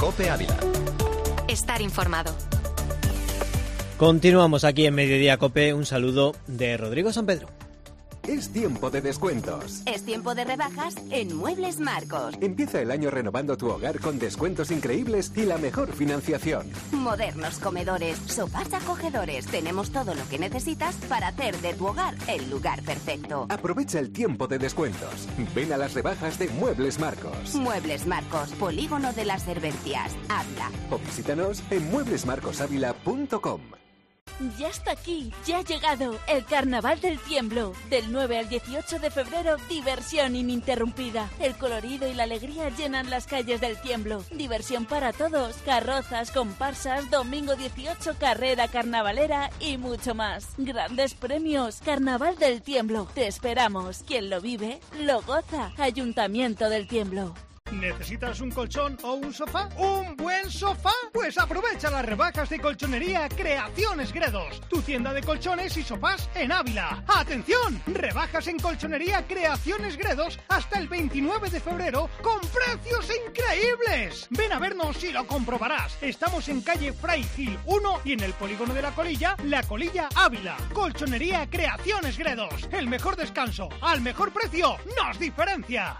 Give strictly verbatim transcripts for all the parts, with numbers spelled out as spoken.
COPE Ávila. Estar informado. Continuamos aquí en Mediodía COPE. Un saludo de Rodrigo San Pedro. Es tiempo de descuentos. Es tiempo de rebajas en Muebles Marcos. Empieza el año renovando tu hogar con descuentos increíbles y la mejor financiación. Modernos comedores, sofás acogedores. Tenemos todo lo que necesitas para hacer de tu hogar el lugar perfecto. Aprovecha el tiempo de descuentos. Ven a las rebajas de Muebles Marcos. Muebles Marcos, Polígono de las Servencias, Ávila. O visítanos en muebles marcos ávila punto com. Ya está aquí, ya ha llegado el Carnaval del Tiemblo. Del nueve al dieciocho de febrero, diversión ininterrumpida. El colorido y la alegría llenan las calles del Tiemblo. Diversión para todos, carrozas, comparsas, domingo dieciocho, carrera carnavalera y mucho más. Grandes premios, Carnaval del Tiemblo. Te esperamos. Quien lo vive, lo goza. Ayuntamiento del Tiemblo. ¿Necesitas un colchón o un sofá? ¿Un buen sofá? Pues aprovecha las rebajas de colchonería Creaciones Gredos, tu tienda de colchones y sofás en Ávila. ¡Atención! Rebajas en colchonería Creaciones Gredos hasta el veintinueve de febrero con precios increíbles. Ven a vernos y lo comprobarás. Estamos en calle Fray Gil uno y en el polígono de La Colilla, La Colilla Ávila. Colchonería Creaciones Gredos. El mejor descanso al mejor precio nos diferencia.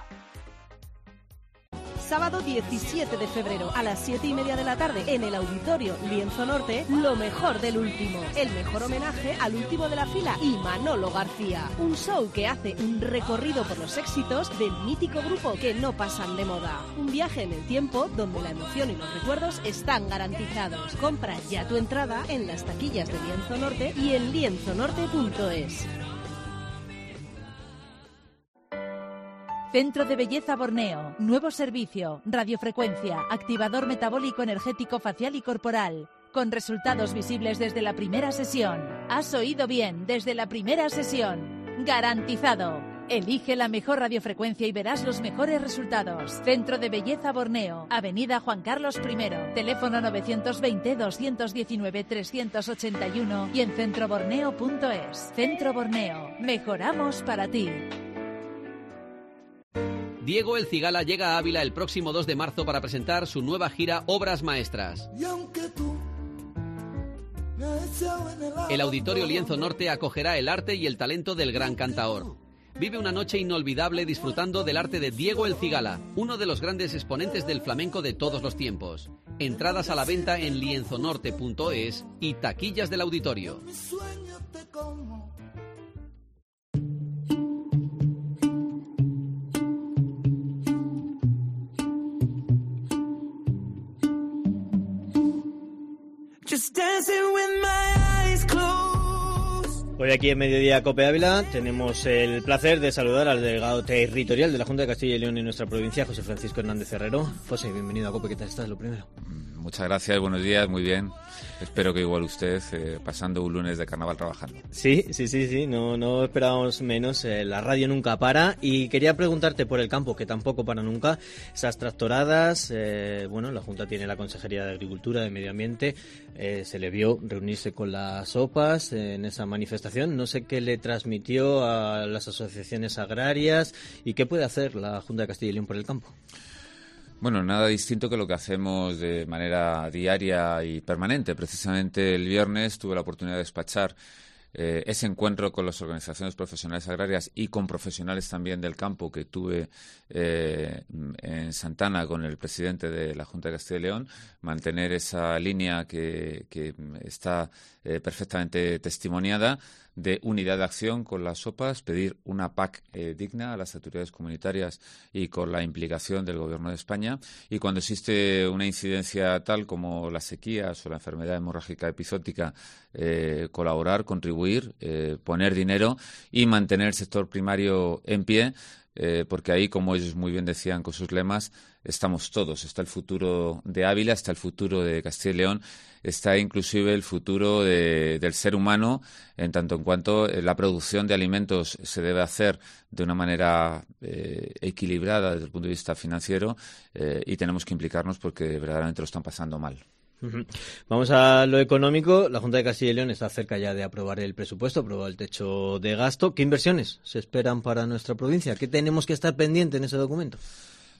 Sábado diecisiete de febrero a las siete y media de la tarde en el Auditorio Lienzo Norte, lo mejor del último. El mejor homenaje al último de la fila y Manolo García. Un show que hace un recorrido por los éxitos del mítico grupo que no pasan de moda. Un viaje en el tiempo donde la emoción y los recuerdos están garantizados. Compra ya tu entrada en las taquillas de Lienzo Norte y en lienzo norte punto es. Centro de Belleza Borneo. Nuevo servicio. Radiofrecuencia. Activador metabólico energético facial y corporal. Con resultados visibles desde la primera sesión. Has oído bien, desde la primera sesión. Garantizado. Elige la mejor radiofrecuencia y verás los mejores resultados. Centro de Belleza Borneo. Avenida Juan Carlos primero. Teléfono nueve veinte, dos uno nueve, tres ocho uno y en centroborneo punto es. Centro Borneo. Mejoramos para ti. Diego El Cigala llega a Ávila el próximo dos de marzo para presentar su nueva gira Obras Maestras. El Auditorio Lienzo Norte acogerá el arte y el talento del gran cantaor. Vive una noche inolvidable disfrutando del arte de Diego El Cigala, uno de los grandes exponentes del flamenco de todos los tiempos. Entradas a la venta en lienzo norte punto es y taquillas del auditorio. Hoy aquí en Mediodía COPE Ávila tenemos el placer de saludar al delegado territorial de la Junta de Castilla y León en nuestra provincia, José Francisco Hernández Herrero. José, bienvenido a COPE, ¿qué tal estás? Lo primero. Muchas gracias, buenos días, muy bien. Espero que igual usted, eh, pasando un lunes de carnaval trabajando. Sí, sí, sí, sí, no, no esperábamos menos. Eh, la radio nunca para y quería preguntarte por el campo, que tampoco para nunca. Esas tractoradas, eh, bueno, la Junta tiene la Consejería de Agricultura, de Medio Ambiente, eh, se le vio reunirse con las O P As eh, en esa manifestación. No sé qué le transmitió a las asociaciones agrarias y qué puede hacer la Junta de Castilla y León por el campo. Bueno, nada distinto que lo que hacemos de manera diaria y permanente. Precisamente el viernes tuve la oportunidad de despachar eh, ese encuentro con las organizaciones profesionales agrarias y con profesionales también del campo que tuve eh, en Santana con el presidente de la Junta de Castilla y León, mantener esa línea que, que está eh, perfectamente testimoniada de unidad de acción con las O P As, pedir una P A C eh, digna a las autoridades comunitarias y con la implicación del Gobierno de España. Y cuando existe una incidencia tal como las sequías o la enfermedad hemorrágica epizootica, eh, colaborar, contribuir, eh, poner dinero y mantener el sector primario en pie, eh, porque ahí, como ellos muy bien decían con sus lemas, estamos todos. Está el futuro de Ávila, está el futuro de Castilla y León, está inclusive el futuro de, del ser humano, en tanto en cuanto la producción de alimentos se debe hacer de una manera eh, equilibrada desde el punto de vista financiero eh, y tenemos que implicarnos porque verdaderamente lo están pasando mal. Uh-huh. Vamos a lo económico. La Junta de Castilla y León está cerca ya de aprobar el presupuesto, aprobar el techo de gasto. ¿Qué inversiones se esperan para nuestra provincia? ¿Qué tenemos que estar pendiente en ese documento?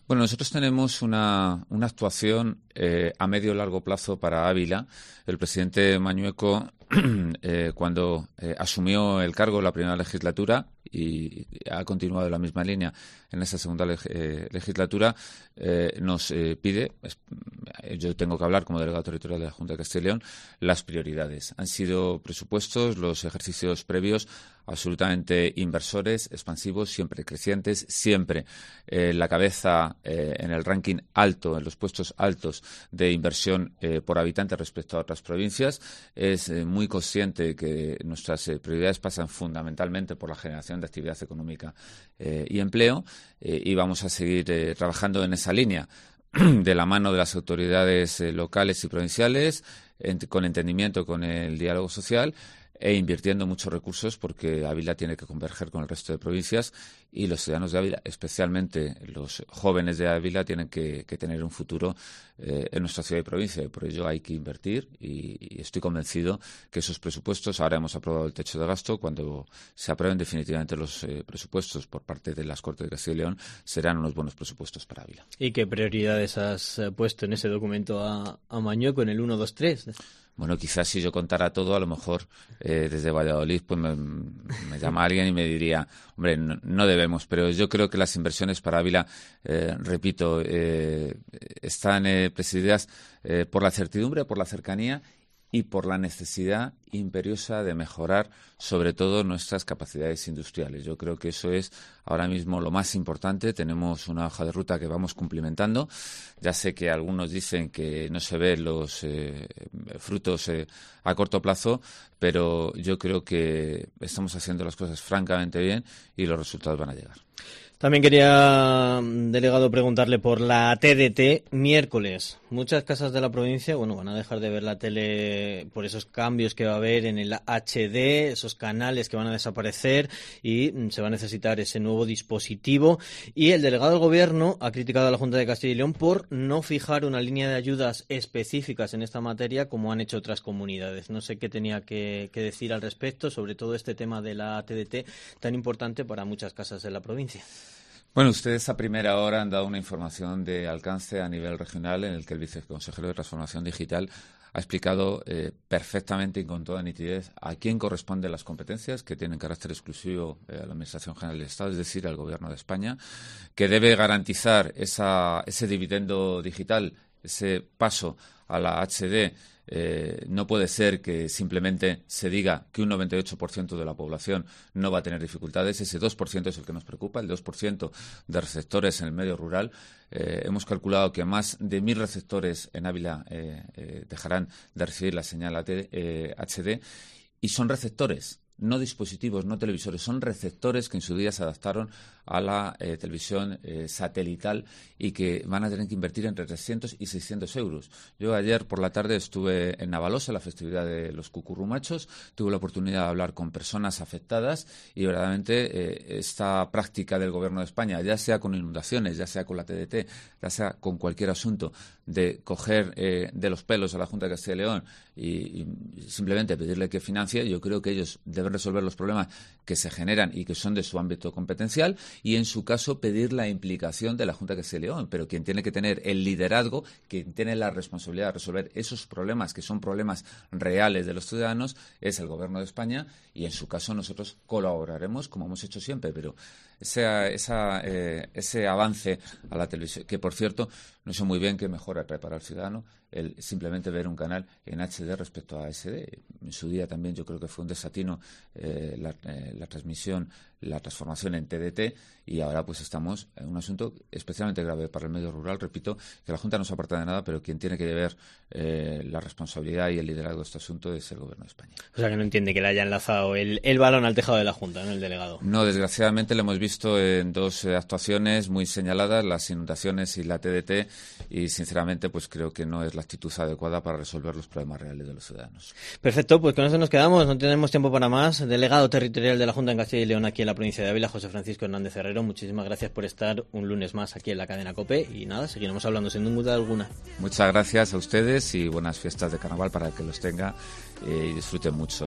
Bueno, nosotros tenemos una, una actuación eh, a medio y largo plazo para Ávila. El presidente Mañueco, eh, cuando eh, asumió el cargo en la primera legislatura y ha continuado en la misma línea en esta segunda leg- eh, legislatura, eh, nos eh, pide, es, yo tengo que hablar como delegado territorial de la Junta de Castilla y León, las prioridades. Han sido presupuestos, los ejercicios previos, absolutamente inversores, expansivos, siempre crecientes, siempre eh, la cabeza eh, en el ranking alto, en los puestos altos de inversión eh, por habitante respecto a otras provincias. Es eh, muy consciente que nuestras eh, prioridades pasan fundamentalmente por la generación de actividad económica eh, y empleo eh, y vamos a seguir eh, trabajando en esa línea de la mano de las autoridades eh, locales y provinciales, en, con entendimiento con el diálogo social e invirtiendo muchos recursos porque Ávila tiene que converger con el resto de provincias y los ciudadanos de Ávila, especialmente los jóvenes de Ávila, tienen que, que tener un futuro eh, en nuestra ciudad y provincia y por ello hay que invertir y, y estoy convencido que esos presupuestos, ahora hemos aprobado el techo de gasto, cuando se aprueben definitivamente los eh, presupuestos por parte de las Cortes de Castilla y León, serán unos buenos presupuestos para Ávila. ¿Y qué prioridades has eh, puesto en ese documento a, a Mañueco en el uno, dos, tres? Bueno, quizás si yo contara todo, a lo mejor eh, desde Valladolid pues me, me llama alguien y me diría, hombre, no, no debemos, pero yo creo que las inversiones para Ávila, eh, repito, eh, están eh, presididas eh, por la certidumbre, por la cercanía y por la necesidad imperiosa de mejorar sobre todo nuestras capacidades industriales. Yo creo que eso es ahora mismo lo más importante. Tenemos una hoja de ruta que vamos cumplimentando. Ya sé que algunos dicen que no se ven los eh, frutos eh, a corto plazo, pero yo creo que estamos haciendo las cosas francamente bien y los resultados van a llegar. También quería, delegado, preguntarle por la T D T miércoles. Muchas casas de la provincia, bueno, van a dejar de ver la tele por esos cambios que va a haber en el H D, esos canales que van a desaparecer y se va a necesitar ese nuevo dispositivo. Y el delegado del Gobierno ha criticado a la Junta de Castilla y León por no fijar una línea de ayudas específicas en esta materia como han hecho otras comunidades. No sé qué tenía que, que decir al respecto, sobre todo este tema de la T D T tan importante para muchas casas de la provincia. Bueno, ustedes a primera hora han dado una información de alcance a nivel regional en el que el viceconsejero de Transformación Digital ha explicado eh, perfectamente y con toda nitidez a quién corresponden las competencias que tienen carácter exclusivo eh, a la Administración General del Estado, es decir, al Gobierno de España, que debe garantizar esa, ese dividendo digital, ese paso a la H D. Eh, no puede ser que simplemente se diga que un noventa y ocho por ciento de la población no va a tener dificultades. Ese dos por ciento es el que nos preocupa, el dos por ciento de receptores en el medio rural. Eh, hemos calculado que más de mil receptores en Ávila eh, eh, dejarán de recibir la señal eh, H D y son receptores, no dispositivos, no televisores, son receptores que en su día se adaptaron a la eh, televisión eh, satelital y que van a tener que invertir entre trescientos y seiscientos euros. Yo ayer por la tarde estuve en Navalosa, la festividad de los cucurrumachos, tuve la oportunidad de hablar con personas afectadas y verdaderamente eh, esta práctica del Gobierno de España, ya sea con inundaciones, ya sea con la T D T, ya sea con cualquier asunto, de coger eh, de los pelos a la Junta de Castilla y León y, y simplemente pedirle que financie, yo creo que ellos deben resolver los problemas que se generan y que son de su ámbito competencial y, en su caso, pedir la implicación de la Junta de Castilla y León. Pero quien tiene que tener el liderazgo, quien tiene la responsabilidad de resolver esos problemas, que son problemas reales de los ciudadanos, es el Gobierno de España y, en su caso, nosotros colaboraremos, como hemos hecho siempre, pero ese, esa, eh, ese avance a la televisión, que, por cierto, no sé muy bien qué mejora para el ciudadano el simplemente ver un canal en H D respecto a S D. En su día también yo creo que fue un desatino eh, la, eh, la transmisión, la transformación en T D T y ahora pues estamos en un asunto especialmente grave para el medio rural. Repito que la Junta no se aparta de nada, pero quien tiene que llevar eh, la responsabilidad y el liderazgo de este asunto es el Gobierno de España. O sea que no entiende que le haya enlazado el, el balón al tejado de la Junta, ¿no? El delegado. No, desgraciadamente lo hemos visto en dos eh, actuaciones muy señaladas, las inundaciones y la T D T, y sinceramente pues creo que no es la actitud adecuada para resolver los problemas reales de los ciudadanos. Perfecto, pues con eso nos quedamos, no tenemos tiempo para más. Delegado territorial de la Junta en Castilla y León aquí en la provincia de Ávila, José Francisco Hernández Herrero, muchísimas gracias por estar un lunes más aquí en la cadena COPE y nada, seguiremos hablando sin duda alguna. Muchas gracias a ustedes y buenas fiestas de carnaval para que los tenga eh, y disfruten mucho.